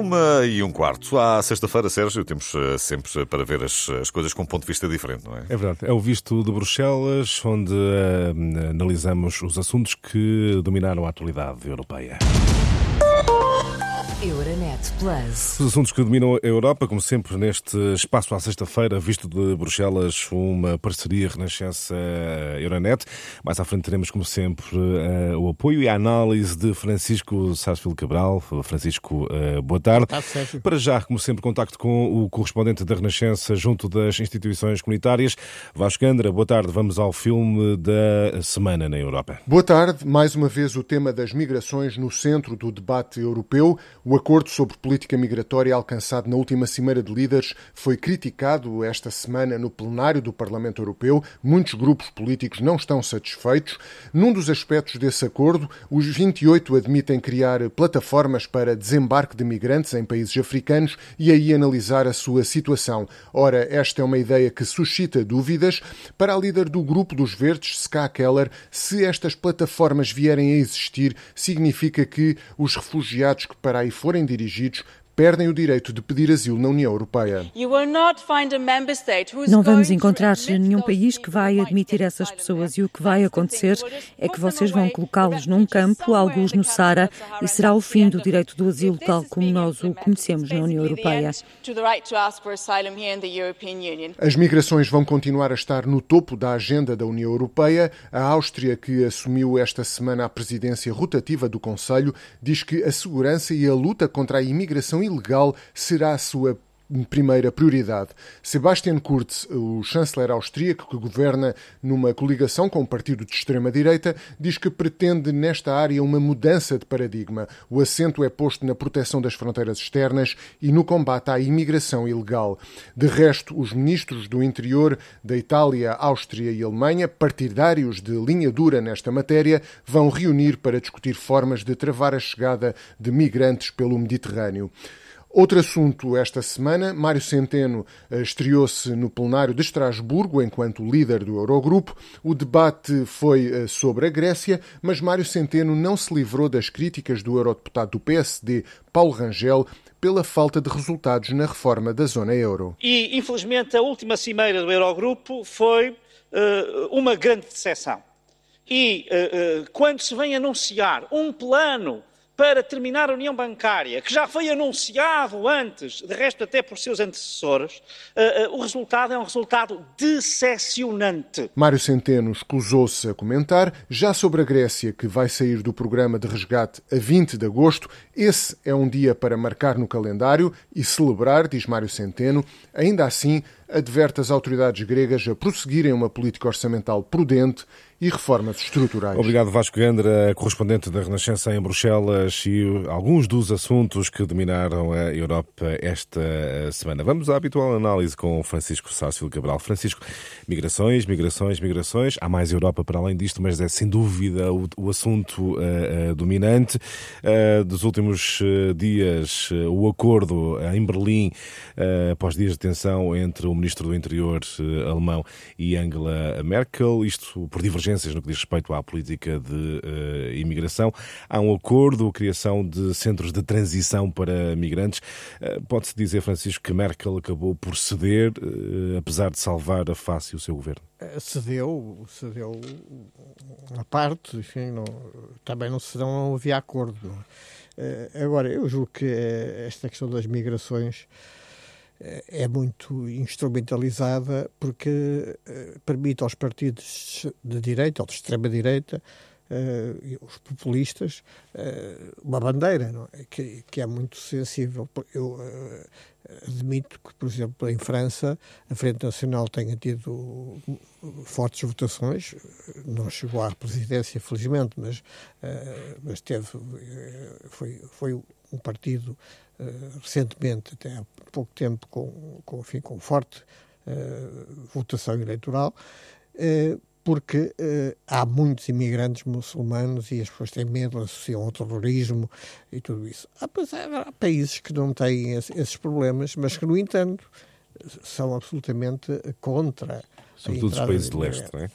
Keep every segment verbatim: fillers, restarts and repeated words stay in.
Uma e um quarto. À sexta-feira, Sérgio, temos sempre para ver as, as coisas com um ponto de vista diferente, não é? É verdade. É o Visto de Bruxelas, onde uh, analisamos os assuntos que dominaram a atualidade europeia. Euronet Plus. Os assuntos que dominam a Europa, como sempre, neste espaço à sexta-feira, Visto de Bruxelas, uma parceria Renascença-Euronet. Mais à frente teremos, como sempre, o apoio e a análise de Francisco Sarsfield Cabral. Francisco, boa tarde. Boa tarde, Para já, como sempre, contacto com o correspondente da Renascença junto das instituições comunitárias. Vasco Gandra, boa tarde. Vamos ao filme da semana na Europa. Boa tarde. Mais uma vez o tema das migrações no centro do debate europeu. O acordo sobre política migratória alcançado na última Cimeira de Líderes foi criticado esta semana no plenário do Parlamento Europeu. Muitos grupos políticos não estão satisfeitos. Num dos aspectos desse acordo, os vinte e oito admitem criar plataformas para desembarque de migrantes em países africanos e aí analisar a sua situação. Ora, esta é uma ideia que suscita dúvidas. Para a líder do Grupo dos Verdes, Ska Keller, se estas plataformas vierem a existir, significa que os refugiados que para aí forem dirigidos perdem o direito de pedir asilo na União Europeia. Não vamos encontrar nenhum país que vai admitir essas pessoas e o que vai acontecer é que vocês vão colocá-los num campo, alguns no Sahara, e será o fim do direito do asilo tal como nós o conhecemos na União Europeia. As migrações vão continuar a estar no topo da agenda da União Europeia. A Áustria, que assumiu esta semana a presidência rotativa do Conselho, diz que a segurança e a luta contra a imigração ilegal será a sua primeira prioridade. Sebastian Kurz, o chanceler austríaco que governa numa coligação com o partido de extrema-direita, diz que pretende nesta área uma mudança de paradigma. O acento é posto na proteção das fronteiras externas e no combate à imigração ilegal. De resto, os ministros do interior da Itália, Áustria e Alemanha, partidários de linha dura nesta matéria, vão reunir para discutir formas de travar a chegada de migrantes pelo Mediterrâneo. Outro assunto esta semana, Mário Centeno estreou-se no plenário de Estrasburgo enquanto líder do Eurogrupo. O debate foi sobre a Grécia, mas Mário Centeno não se livrou das críticas do eurodeputado do P S D, Paulo Rangel, pela falta de resultados na reforma da zona euro. E, infelizmente, a última cimeira do Eurogrupo foi uh, uma grande decepção. E uh, uh, quando se vem anunciar um plano para terminar a União Bancária, que já foi anunciado antes, de resto até por seus antecessores, uh, uh, o resultado é um resultado decepcionante. Mário Centeno escusou-se a comentar. Já sobre a Grécia, que vai sair do programa de resgate a vinte de agosto, esse é um dia para marcar no calendário e celebrar, diz Mário Centeno. Ainda assim, adverte as autoridades gregas a prosseguirem uma política orçamental prudente e reformas estruturais. Obrigado, Vasco Gandra, correspondente da Renascença em Bruxelas, e alguns dos assuntos que dominaram a Europa esta semana. Vamos à habitual análise com Francisco Sarsfield Cabral. Francisco, migrações, migrações, migrações. Há mais Europa para além disto, mas é sem dúvida o, o assunto uh, uh, dominante. Uh, dos últimos uh, dias, uh, o acordo uh, em Berlim, uh, após dias de tensão entre o ministro do Interior uh, alemão e Angela Merkel, isto por divergências no que diz respeito à política de uh, imigração. Há um acordo, a criação de centros de transição para migrantes. Uh, pode-se dizer, Francisco, que Merkel acabou por ceder, uh, apesar de salvar a face e o seu governo? Cedeu, cedeu uma parte, enfim, não, também não, se, não havia acordo. Não. Uh, agora, eu julgo que esta questão das migrações é muito instrumentalizada porque uh, permite aos partidos de direita ou de extrema-direita, uh, os populistas, uh, uma bandeira, não é? Que, que é muito sensível. Eu uh, admito que, por exemplo, em França, a Frente Nacional tenha tido fortes votações, não chegou à presidência, felizmente, mas, uh, mas teve, foi, foi um partido Uh, recentemente, até há pouco tempo, com, com, enfim, com forte uh, votação eleitoral, uh, porque uh, há muitos imigrantes muçulmanos e as pessoas têm medo, associam ao terrorismo e tudo isso. Há, há países que não têm esse, esses problemas, mas que, no entanto, são absolutamente contra. Sobretudo os países de leste, não é?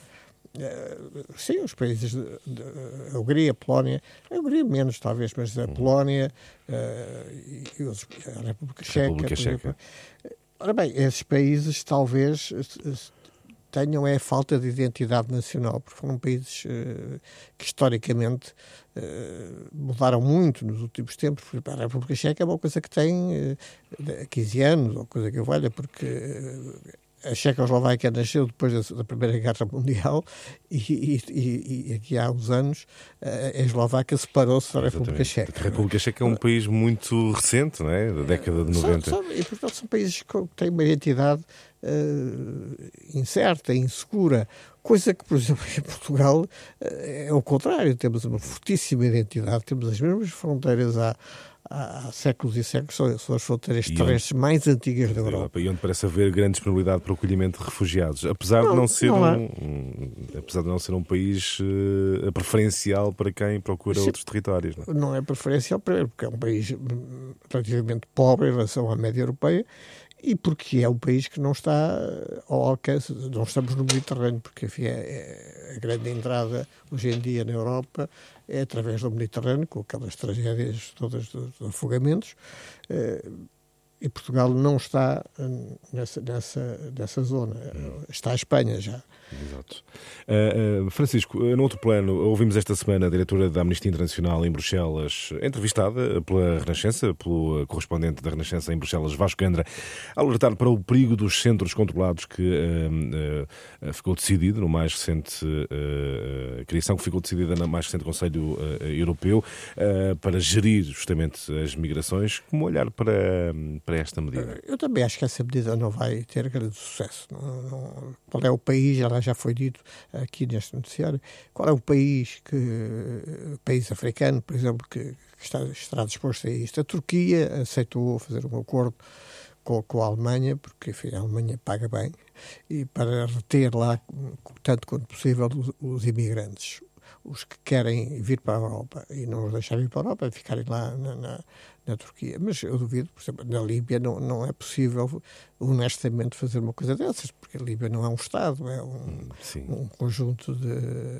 sim, os países de, de, a Hungria, a Polónia, a Hungria menos talvez, mas a Polónia uh, e, e os, a República Checa. República Checa. Ora bem, esses países talvez tenham é a falta de identidade nacional, porque foram países uh, que historicamente uh, mudaram muito nos últimos tempos. Por exemplo, a República Checa é uma coisa que tem uh, quinze anos, ou coisa que eu valha, porque uh, a Checoslováquia nasceu depois da, da Primeira Guerra Mundial e, e, e, e aqui há uns anos a Eslováquia separou-se da República Checa. A República Checa é um país muito recente, não é? Da década de noventa. São, são, e, portanto, são países que têm uma identidade uh, incerta, insegura, coisa que, por exemplo, em Portugal uh, é o contrário. Temos uma fortíssima identidade, temos as mesmas fronteiras há há séculos e séculos, são, são as fronteiras terrestres mais antigas da Europa. E onde parece haver grande disponibilidade para o acolhimento de refugiados, apesar não, de não ser não um, um, apesar de não ser um país uh, preferencial para quem procura Sim, outros territórios. Não é? Não é preferencial, primeiro, porque é um país relativamente pobre em relação à média europeia e porque é um país que não está ao alcance, não estamos no Mediterrâneo, porque enfim, é, é a grande entrada hoje em dia na Europa é através do Mediterrâneo, com aquelas tragédias todas dos afogamentos, e Portugal não está nessa, nessa, nessa zona. Está a Espanha já. Exato. Uh, uh, Francisco, uh, no outro plano, ouvimos esta semana a diretora da Amnistia Internacional em Bruxelas, entrevistada pela Renascença, pelo correspondente da Renascença em Bruxelas, Vasco Gandra, alertar para o perigo dos centros controlados que uh, uh, ficou decidido no mais recente uh, uh, criação, que ficou decidida no mais recente Conselho uh, Europeu, uh, para gerir justamente as migrações. Como olhar para, para esta medida? Eu também acho que essa medida não vai ter grande sucesso. Não, não, qual é o país, ela já foi dito aqui neste noticiário, qual é o país que, país africano, por exemplo, que, que está, estará disposto a isto? A Turquia aceitou fazer um acordo com, com a Alemanha, porque enfim, a Alemanha paga bem, e para reter lá, tanto quanto possível, os, os imigrantes, os que querem vir para a Europa e não os deixarem vir para a Europa, e ficarem lá na, na, na Turquia. Mas eu duvido, por exemplo, na Líbia não, não é possível honestamente fazer uma coisa dessas, porque a Líbia não é um Estado, é um, um conjunto de,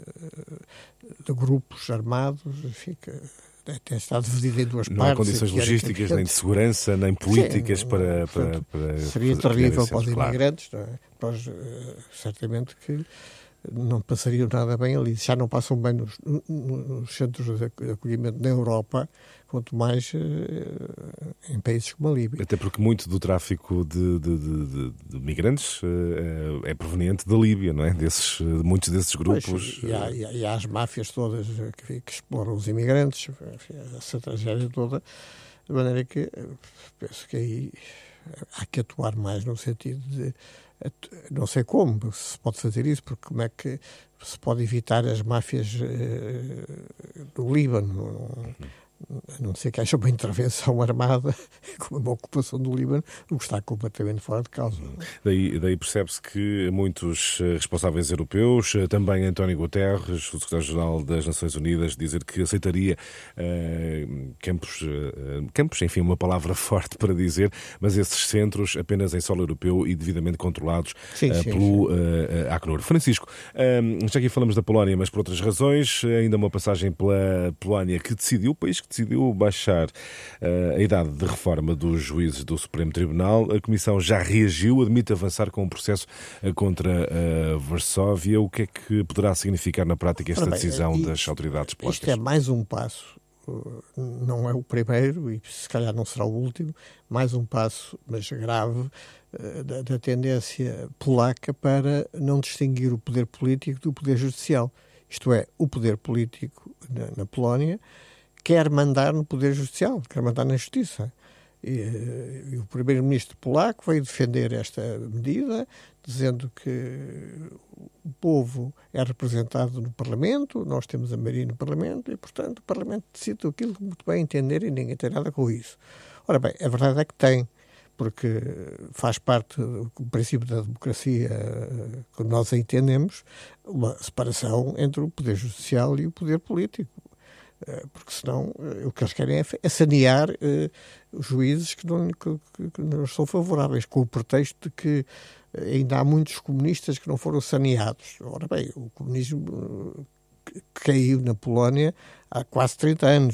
de grupos armados, fica... até está dividido em duas não partes. Não há condições logísticas, nem de segurança, nem políticas. Sim, para, para, para... Seria terrível para os imigrantes, claro. Não é? Para os, certamente que não passariam nada bem ali. Já não passam bem nos, nos centros de acolhimento na Europa, quanto mais uh, em países como a Líbia. Até porque muito do tráfico de, de, de, de migrantes uh, é proveniente da Líbia, não é? Desses, muitos desses grupos. Pois, e, há, e, há, e há as máfias todas que, que exploram os imigrantes, essa tragédia toda, de maneira que penso que aí há que atuar mais no sentido de, não sei como se pode fazer isso, porque como é que se pode evitar as máfias uh, do Líbano, a não ser que haja uma intervenção armada, como uma ocupação do Líbano, o que está completamente fora de causa. Daí, daí percebe-se que muitos responsáveis europeus, também António Guterres, o secretário-geral das Nações Unidas, dizer que aceitaria uh, campos, uh, campos, enfim, uma palavra forte para dizer, mas esses centros apenas em solo europeu e devidamente controlados sim, uh, sim, pelo sim. Uh, Acnur. Francisco, uh, já aqui falamos da Polónia, mas por outras razões, ainda uma passagem pela Polónia, que decidiu, o país que decidiu baixar uh, a idade de reforma dos juízes do Supremo Tribunal. A Comissão já reagiu, admite avançar com um processo uh, contra uh, Varsóvia. O que é que poderá significar na prática esta bem, decisão e, das autoridades polacas? Isto é mais um passo, uh, não é o primeiro e se calhar não será o último, mais um passo, mas grave, uh, da, da tendência polaca para não distinguir o poder político do poder judicial. Isto é, o poder político na, na Polónia quer mandar no Poder Judicial, quer mandar na Justiça. E, e o primeiro-ministro polaco veio defender esta medida, dizendo que o povo é representado no Parlamento, nós temos a maioria no Parlamento, e, portanto, o Parlamento decide aquilo que muito bem entender e ninguém tem nada com isso. Ora bem, a verdade é que tem, porque faz parte do princípio da democracia, que nós entendemos, uma separação entre o Poder Judicial e o Poder Político. Porque senão o que eles querem é, é sanear os juízes que não, que, que não são favoráveis, com o pretexto de que ainda há muitos comunistas que não foram saneados. Ora bem, o comunismo caiu na Polónia há quase trinta anos.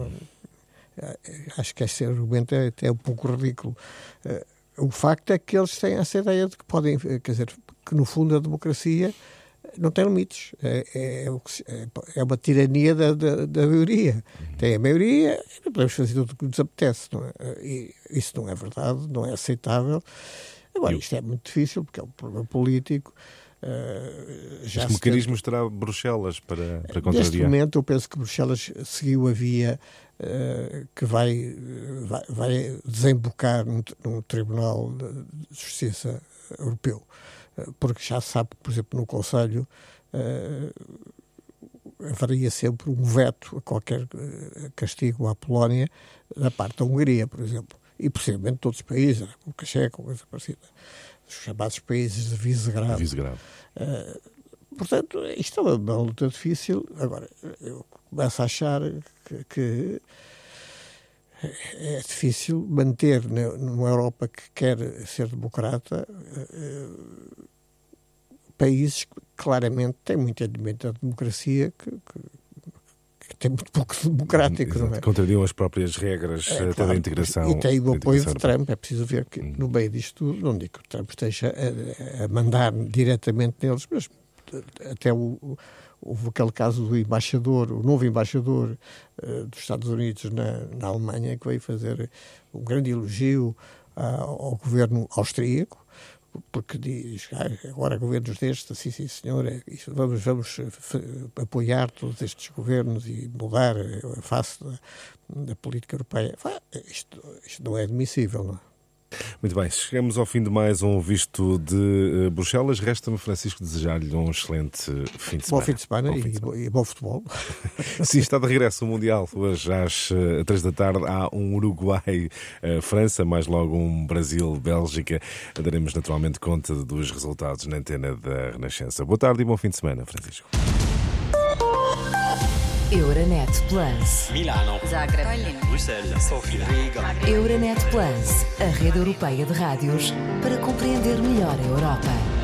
Acho que esse argumento é até um pouco ridículo. O facto é que eles têm essa ideia de que podem, quer dizer, que no fundo a democracia não tem limites. É, é, é uma tirania da, da, da maioria. Tem a maioria e não podemos fazer tudo o que nos apetece. Não é? E isso não é verdade, não é aceitável. Agora, isto é muito difícil porque é um problema político. Uh, já Os mecanismos tem... terá Bruxelas para, para contrariar? Neste momento eu penso que Bruxelas seguiu a via uh, que vai, vai, vai desembocar num, num Tribunal de Justiça Europeu. Uh, porque já se sabe que, por exemplo, no Conselho uh, haveria sempre um veto a qualquer uh, castigo à Polónia da parte da Hungria, por exemplo. E, possivelmente, todos os países, como o Checa, coisa parecida. Os chamados países de Visegrado. Visegrado. Uh, portanto, isto é uma luta difícil. Agora, eu começo a achar que, que é difícil manter numa Europa que quer ser democrata uh, países que claramente têm muito elemento da democracia que, que que tem muito pouco democrático. Exato, não é? Contrariam as próprias regras é, até claro, da integração. E tem o apoio de Trump. É preciso ver que no meio disto tudo, não digo que o Trump esteja a, a mandar diretamente neles, mas até o, houve aquele caso do embaixador, o novo embaixador uh, dos Estados Unidos na, na Alemanha, que veio fazer um grande elogio uh, ao governo austríaco, porque diz, ah, agora governos destes, assim, sim senhor, é isso, vamos, vamos apoiar todos estes governos e mudar a face da, da política europeia. Isto, isto não é admissível, não é? Muito bem, chegamos ao fim de mais um Visto de uh, Bruxelas. Resta-me, Francisco, desejar-lhe um excelente fim de semana. Bom fim de semana, bom e, fim de semana. E, e bom futebol. Sim, está de regresso o Mundial. Hoje, às uh, três da tarde, há um Uruguai-França, uh, mais logo um Brasil-Bélgica. Daremos naturalmente conta dos resultados na antena da Renascença. Boa tarde e bom fim de semana, Francisco. Euronet Plus. Milano. Zagreb. Bruxelas. Sofia. Riga. Euronet Plus, a rede europeia de rádios para compreender melhor a Europa.